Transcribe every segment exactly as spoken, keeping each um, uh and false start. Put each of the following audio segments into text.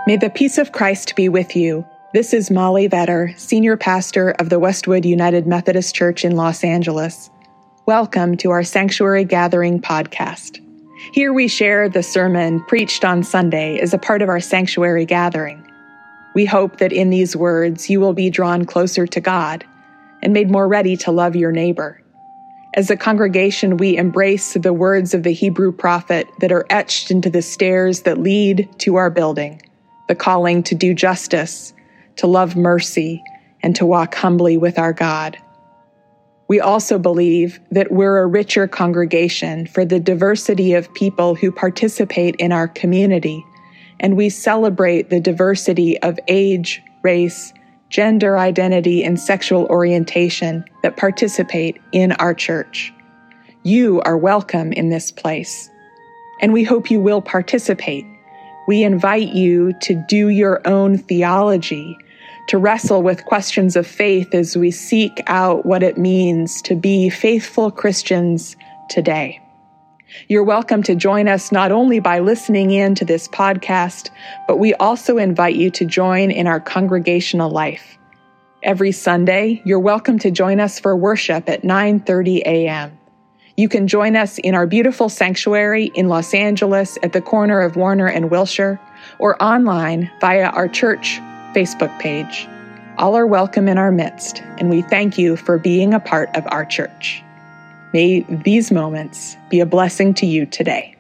May the peace of Christ be with you. This is Molly Vetter, Senior Pastor of the Westwood United Methodist Church in Los Angeles. Welcome to our Sanctuary Gathering podcast. Here we share the sermon preached on Sunday as a part of our Sanctuary Gathering. We hope that in these words you will be drawn closer to God and made more ready to love your neighbor. As a congregation, we embrace the words of the Hebrew prophet that are etched into the stairs that lead to our building, the calling to do justice, to love mercy, and to walk humbly with our God. We also believe that we're a richer congregation for the diversity of people who participate in our community, and we celebrate the diversity of age, race, gender identity, and sexual orientation that participate in our church. You are welcome in this place, and we hope you will participate. We invite you to do your own theology, to wrestle with questions of faith as we seek out what it means to be faithful Christians today. You're welcome to join us not only by listening in to this podcast, but we also invite you to join in our congregational life. Every Sunday, you're welcome to join us for worship at nine thirty a.m. You can join us in our beautiful sanctuary in Los Angeles at the corner of Warner and Wilshire, or online via our church Facebook page. All are welcome in our midst, and we thank you for being a part of our church. May these moments be a blessing to you today.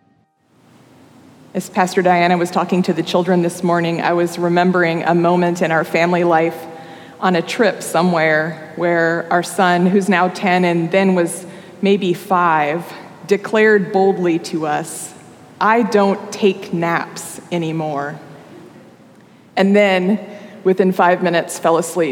As Pastor Diana was talking to the children this morning, I was remembering a moment in our family life on a trip somewhere where our son, who's now ten and then was maybe five, declared boldly to us, "I don't take naps anymore." And then, within five minutes, fell asleep.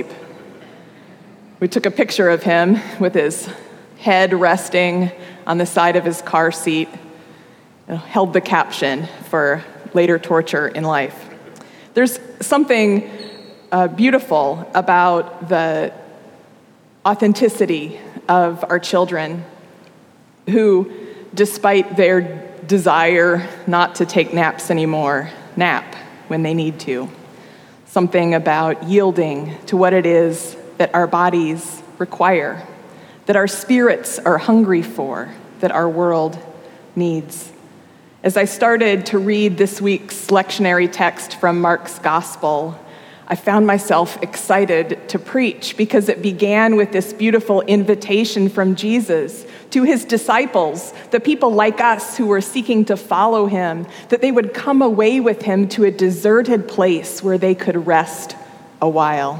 We took a picture of him with his head resting on the side of his car seat, and held the caption for later torture in life. There's something uh, beautiful about the authenticity of our children who, despite their desire not to take naps anymore, nap when they need to. Something about yielding to what it is that our bodies require, that our spirits are hungry for, that our world needs. As I started to read this week's lectionary text from Mark's Gospel, I found myself excited to preach because it began with this beautiful invitation from Jesus to his disciples, the people like us who were seeking to follow him, that they would come away with him to a deserted place where they could rest a while.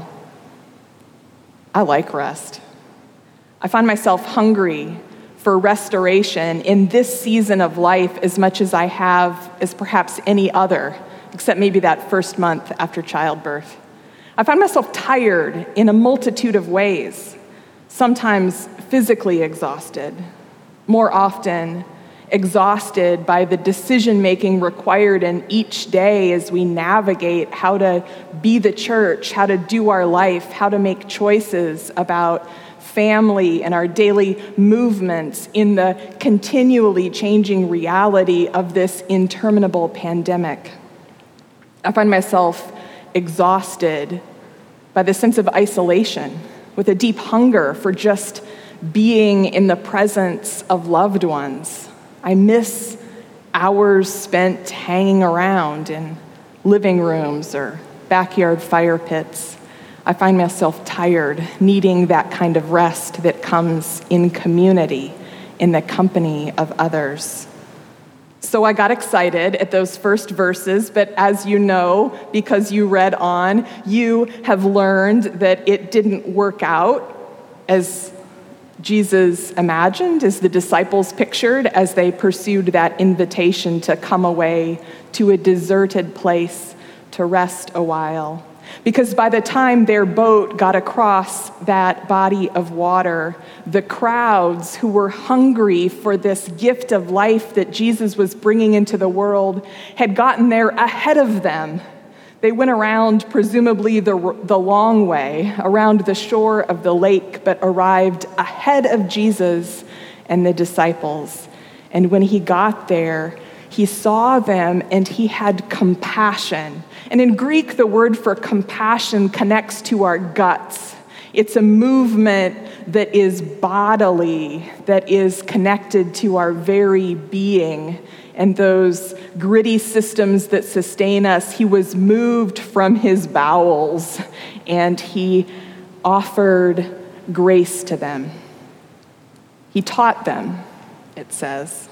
I like rest. I find myself hungry for restoration in this season of life as much as I have as perhaps any other, except maybe that first month after childbirth. I find myself tired in a multitude of ways, sometimes physically exhausted, more often exhausted by the decision-making required in each day as we navigate how to be the church, how to do our life, how to make choices about family and our daily movements in the continually changing reality of this interminable pandemic. I find myself exhausted by the sense of isolation, with a deep hunger for just being in the presence of loved ones. I miss hours spent hanging around in living rooms or backyard fire pits. I find myself tired, needing that kind of rest that comes in community, in the company of others. So I got excited at those first verses, but as you know, because you read on, you have learned that it didn't work out as Jesus imagined, as the disciples pictured, as they pursued that invitation to come away to a deserted place to rest a while. Because by the time their boat got across that body of water, the crowds who were hungry for this gift of life that Jesus was bringing into the world had gotten there ahead of them. They went around, presumably the, the long way, around the shore of the lake, but arrived ahead of Jesus and the disciples. And when he got there, he He saw them and he had compassion. And in Greek, the word for compassion connects to our guts. It's a movement that is bodily, that is connected to our very being and those gritty systems that sustain us. He was moved from his bowels and he offered grace to them. He taught them, it says.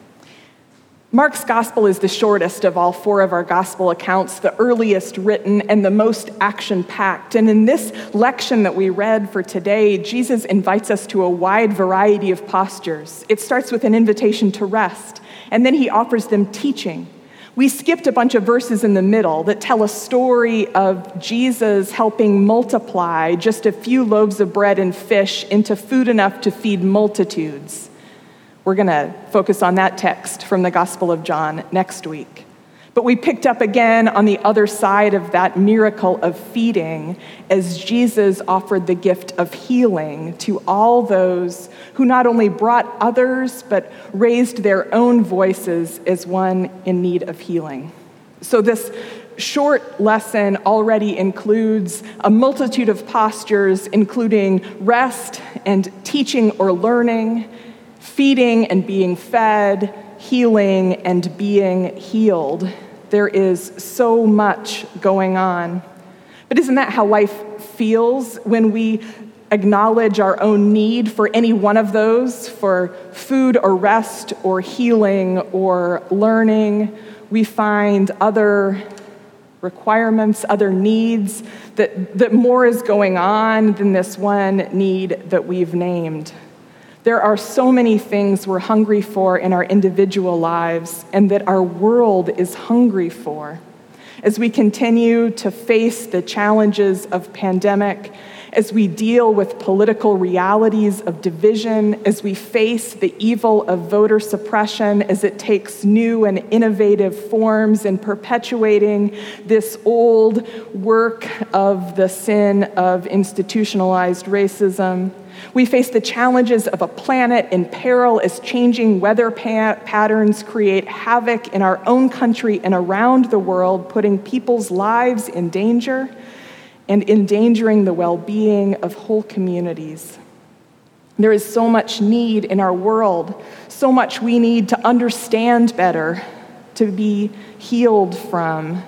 Mark's gospel is the shortest of all four of our gospel accounts, the earliest written and the most action-packed. And in this lection that we read for today, Jesus invites us to a wide variety of postures. It starts with an invitation to rest, and then he offers them teaching. We skipped a bunch of verses in the middle that tell a story of Jesus helping multiply just a few loaves of bread and fish into food enough to feed multitudes. We're going to focus on that text from the Gospel of John next week. But we picked up again on the other side of that miracle of feeding as Jesus offered the gift of healing to all those who not only brought others, but raised their own voices as one in need of healing. So this short lesson already includes a multitude of postures, including rest and teaching or learning, feeding and being fed, healing and being healed. There is so much going on. But isn't that how life feels when we acknowledge our own need for any one of those, for food or rest or healing or learning? We find other requirements, other needs, that, that more is going on than this one need that we've named. There are so many things we're hungry for in our individual lives and that our world is hungry for. As we continue to face the challenges of pandemic, as we deal with political realities of division, as we face the evil of voter suppression, as it takes new and innovative forms in perpetuating this old work of the sin of institutionalized racism, we face the challenges of a planet in peril as changing weather pa- patterns create havoc in our own country and around the world, putting people's lives in danger and endangering the well-being of whole communities. There is so much need in our world, so much we need to understand better, to be healed from,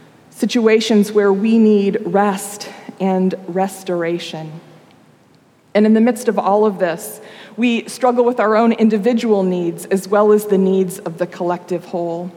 situations where we need rest and restoration. And in the midst of all of this, we struggle with our own individual needs as well as the needs of the collective whole.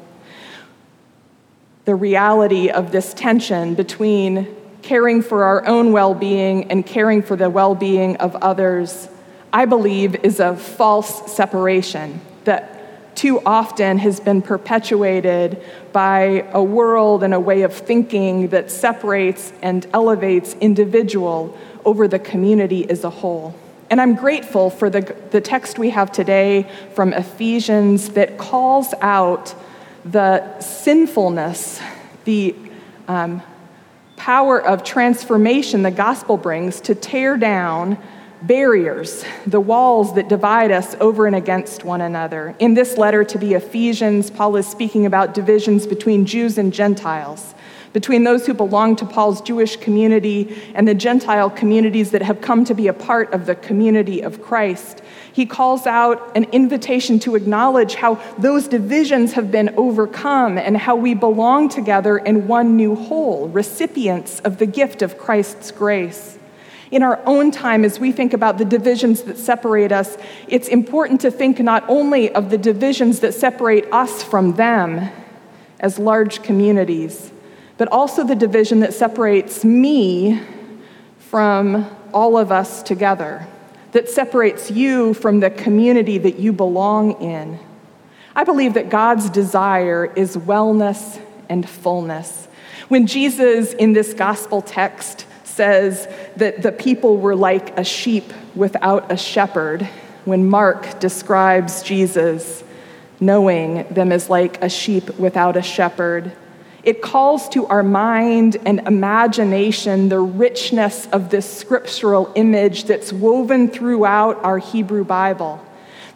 The reality of this tension between caring for our own well-being and caring for the well-being of others, I believe, is a false separation that too often has been perpetuated by a world and a way of thinking that separates and elevates individual over the community as a whole. And I'm grateful for the, the text we have today from Ephesians that calls out the sinfulness, the um, power of transformation the gospel brings to tear down barriers, the walls that divide us over and against one another. In this letter to the Ephesians, Paul is speaking about divisions between Jews and Gentiles, between those who belong to Paul's Jewish community and the Gentile communities that have come to be a part of the community of Christ. He calls out an invitation to acknowledge how those divisions have been overcome and how we belong together in one new whole, recipients of the gift of Christ's grace. In our own time, as we think about the divisions that separate us, it's important to think not only of the divisions that separate us from them as large communities, but also the division that separates me from all of us together, that separates you from the community that you belong in. I believe that God's desire is wellness and fullness. When Jesus in this gospel text says that the people were like a sheep without a shepherd, when Mark describes Jesus knowing them as like a sheep without a shepherd, it calls to our mind and imagination the richness of this scriptural image that's woven throughout our Hebrew Bible.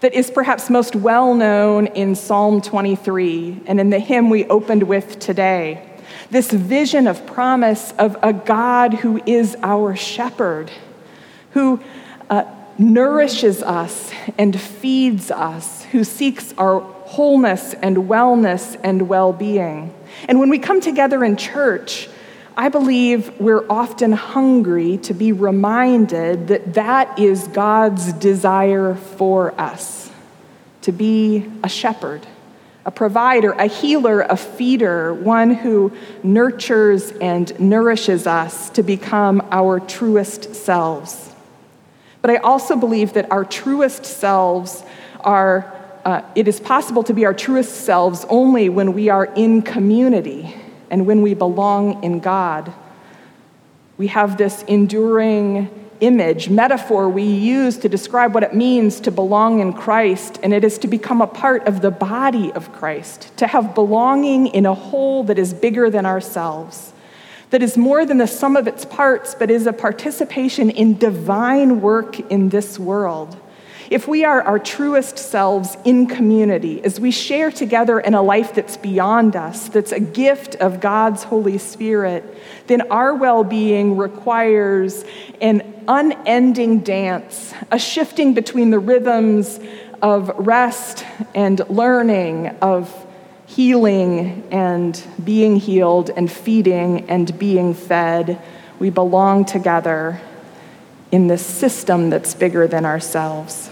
that is perhaps most well known in Psalm twenty-three and in the hymn we opened with today. This vision of promise of a God who is our shepherd, who uh, nourishes us and feeds us, who seeks our wholeness and wellness and well-being. And when we come together in church, I believe we're often hungry to be reminded that that is God's desire for us, to be a shepherd, a provider, a healer, a feeder, one who nurtures and nourishes us to become our truest selves. But I also believe that our truest selves are, uh, it is possible to be our truest selves only when we are in community and when we belong in God. We have this enduring image, metaphor we use to describe what it means to belong in Christ, and it is to become a part of the body of Christ, to have belonging in a whole that is bigger than ourselves, that is more than the sum of its parts, but is a participation in divine work in this world. If we are our truest selves in community, as we share together in a life that's beyond us, that's a gift of God's Holy Spirit, then our well-being requires an unending dance, a shifting between the rhythms of rest and learning, of healing and being healed, and feeding and being fed. We belong together in this system that's bigger than ourselves.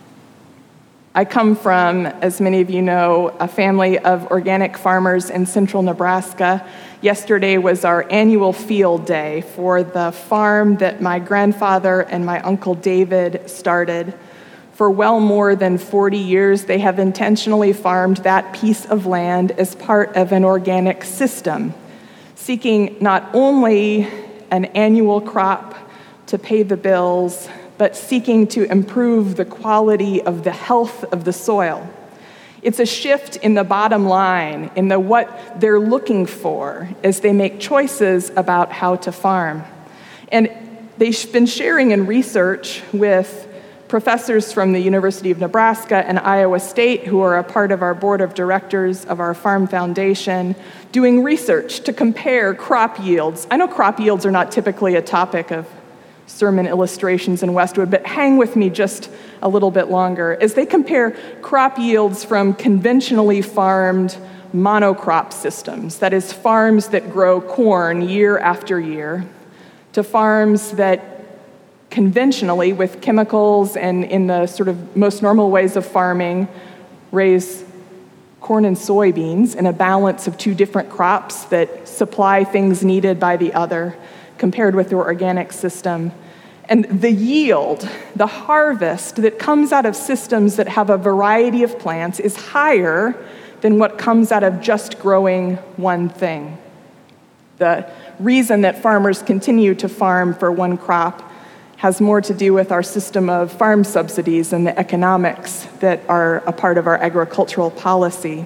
I come from, as many of you know, a family of organic farmers in central Nebraska. Yesterday was our annual field day for the farm that my grandfather and my Uncle David started. For well more than forty years, they have intentionally farmed that piece of land as part of an organic system, seeking not only an annual crop to pay the bills, but seeking to improve the quality of the health of the soil. It's a shift in the bottom line, in the what they're looking for as they make choices about how to farm. And they've been sharing in research with professors from the University of Nebraska and Iowa State, who are a part of our board of directors of our farm foundation, doing research to compare crop yields. I know crop yields are not typically a topic of sermon illustrations in Westwood, but hang with me just a little bit longer as they compare crop yields from conventionally farmed monocrop systems, that is, farms that grow corn year after year, to farms that conventionally, with chemicals and in the sort of most normal ways of farming, raise corn and soybeans in a balance of two different crops that supply things needed by the other, compared with their organic system. And the yield, the harvest that comes out of systems that have a variety of plants is higher than what comes out of just growing one thing. The reason that farmers continue to farm for one crop has more to do with our system of farm subsidies and the economics that are a part of our agricultural policy.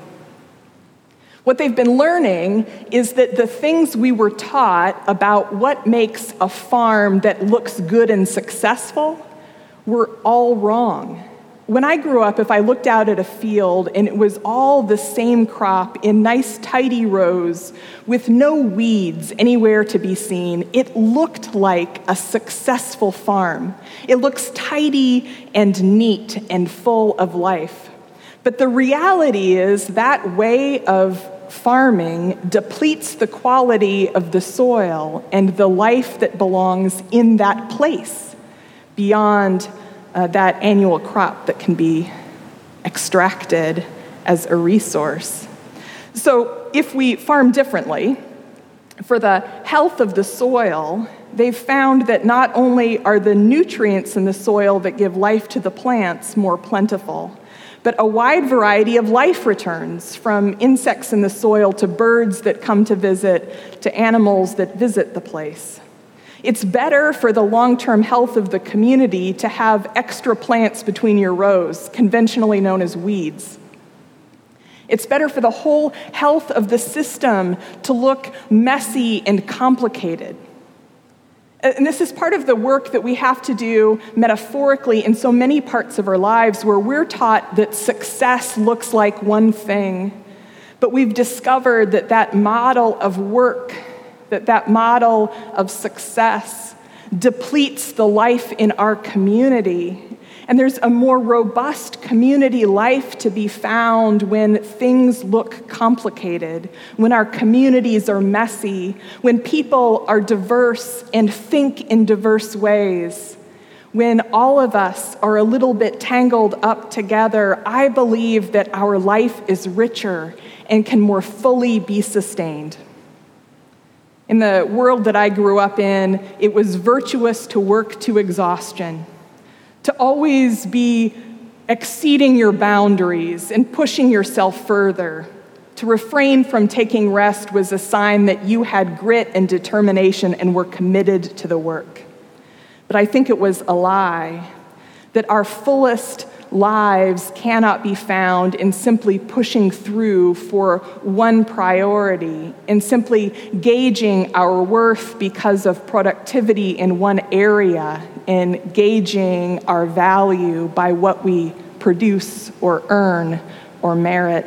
What they've been learning is that the things we were taught about what makes a farm that looks good and successful were all wrong. When I grew up, if I looked out at a field and it was all the same crop in nice, tidy rows with no weeds anywhere to be seen, it looked like a successful farm. It looks tidy and neat and full of life. But the reality is that way of farming depletes the quality of the soil and the life that belongs in that place beyond uh, that annual crop that can be extracted as a resource. So if we farm differently, for the health of the soil, they've found that not only are the nutrients in the soil that give life to the plants more plentiful, but a wide variety of life returns, from insects in the soil to birds that come to visit, to animals that visit the place. It's better for the long-term health of the community to have extra plants between your rows, conventionally known as weeds. It's better for the whole health of the system to look messy and complicated. And this is part of the work that we have to do metaphorically in so many parts of our lives, where we're taught that success looks like one thing, but we've discovered that that model of work, that that model of success depletes the life in our community. And there's a more robust community life to be found when things look complicated, when our communities are messy, when people are diverse and think in diverse ways, when all of us are a little bit tangled up together. I believe that our life is richer and can more fully be sustained. In the world that I grew up in, it was virtuous to work to exhaustion, to always be exceeding your boundaries and pushing yourself further. To refrain from taking rest was a sign that you had grit and determination and were committed to the work. But I think it was a lie, that our fullest lives cannot be found in simply pushing through for one priority, in simply gauging our worth because of productivity in one area, in gauging our value by what we produce or earn or merit.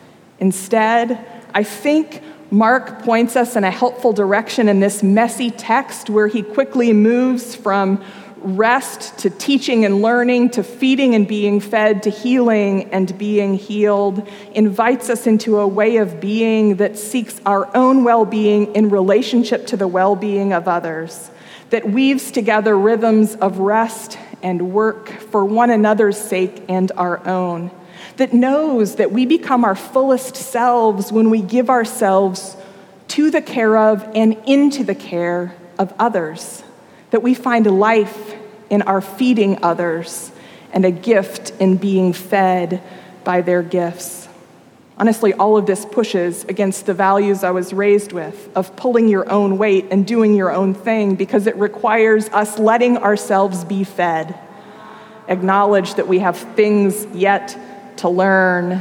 Instead, I think Mark points us in a helpful direction in this messy text, where he quickly moves from rest to teaching and learning, to feeding and being fed, to healing and being healed, invites us into a way of being that seeks our own well-being in relationship to the well-being of others, that weaves together rhythms of rest and work for one another's sake and our own, that knows that we become our fullest selves when we give ourselves to the care of and into the care of others, that we find life in our feeding others and a gift in being fed by their gifts. Honestly, all of this pushes against the values I was raised with of pulling your own weight and doing your own thing, because it requires us letting ourselves be fed, acknowledge that we have things yet to learn,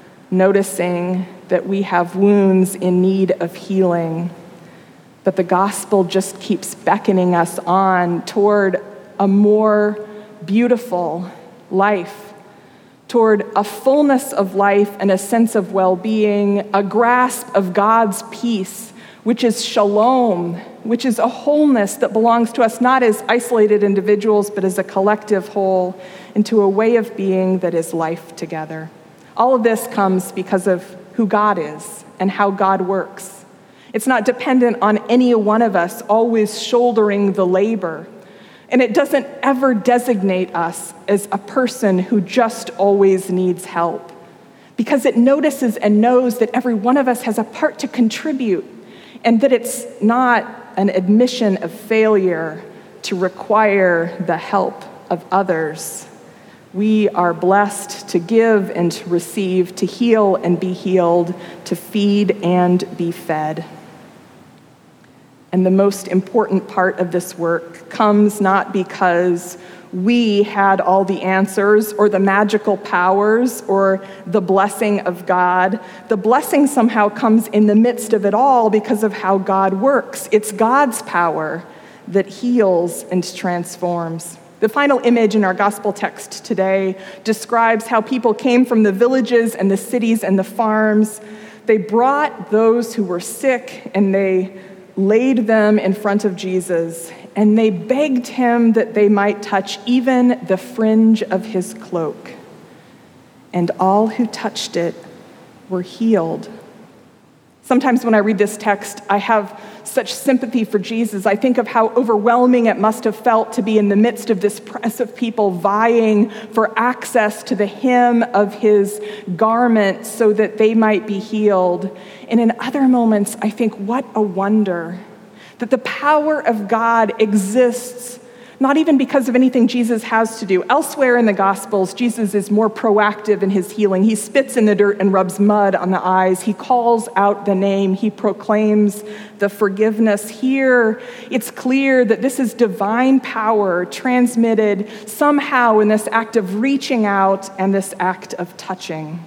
noticing that we have wounds in need of healing. But the gospel just keeps beckoning us on toward a more beautiful life, toward a fullness of life and a sense of well-being, a grasp of God's peace, which is shalom, which is a wholeness that belongs to us not as isolated individuals, but as a collective whole, into a way of being that is life together. All of this comes because of who God is and how God works. It's not dependent on any one of us always shouldering the labor. And it doesn't ever designate us as a person who just always needs help, because it notices and knows that every one of us has a part to contribute, and that it's not an admission of failure to require the help of others. We are blessed to give and to receive, to heal and be healed, to feed and be fed. And the most important part of this work comes not because we had all the answers or the magical powers or the blessing of God. The blessing somehow comes in the midst of it all because of how God works. It's God's power that heals and transforms. The final image in our gospel text today describes how people came from the villages and the cities and the farms. They brought those who were sick and they laid them in front of Jesus, and they begged him that they might touch even the fringe of his cloak. And all who touched it were healed. Sometimes when I read this text, I have such sympathy for Jesus. I think of how overwhelming it must have felt to be in the midst of this press of people vying for access to the hem of his garment so that they might be healed. And in other moments, I think, what a wonder that the power of God exists, not even because of anything Jesus has to do. Elsewhere in the Gospels, Jesus is more proactive in his healing. He spits in the dirt and rubs mud on the eyes. He calls out the name. He proclaims the forgiveness. Here, it's clear that this is divine power transmitted somehow in this act of reaching out and this act of touching.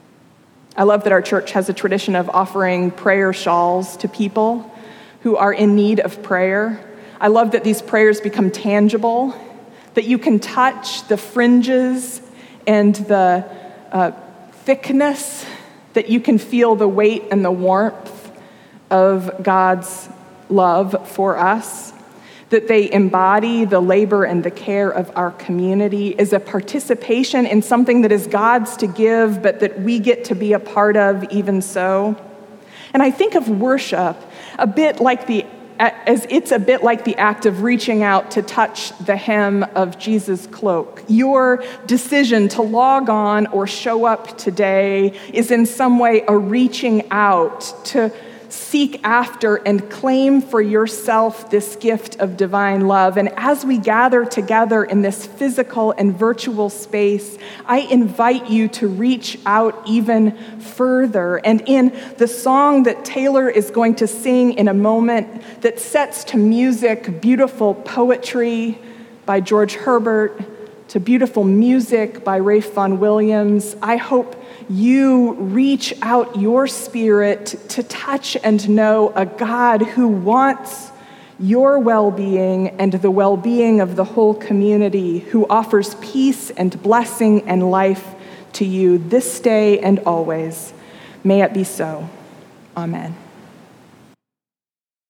I love that our church has a tradition of offering prayer shawls to people who are in need of prayer. I love that these prayers become tangible, that you can touch the fringes and the uh, thickness, that you can feel the weight and the warmth of God's love for us, that they embody the labor and the care of our community as a participation in something that is God's to give, but that we get to be a part of even so. And I think of worship a bit like the as it's a bit like the act of reaching out to touch the hem of Jesus' cloak. Your decision to log on or show up today is in some way a reaching out to seek after and claim for yourself this gift of divine love. And as we gather together in this physical and virtual space, I invite you to reach out even further. And in the song that Taylor is going to sing in a moment that sets to music beautiful poetry by George Herbert, to beautiful music by Ralph Vaughan Williams, I hope you reach out your spirit to touch and know a God who wants your well-being and the well-being of the whole community, who offers peace and blessing and life to you this day and always. May it be so. Amen.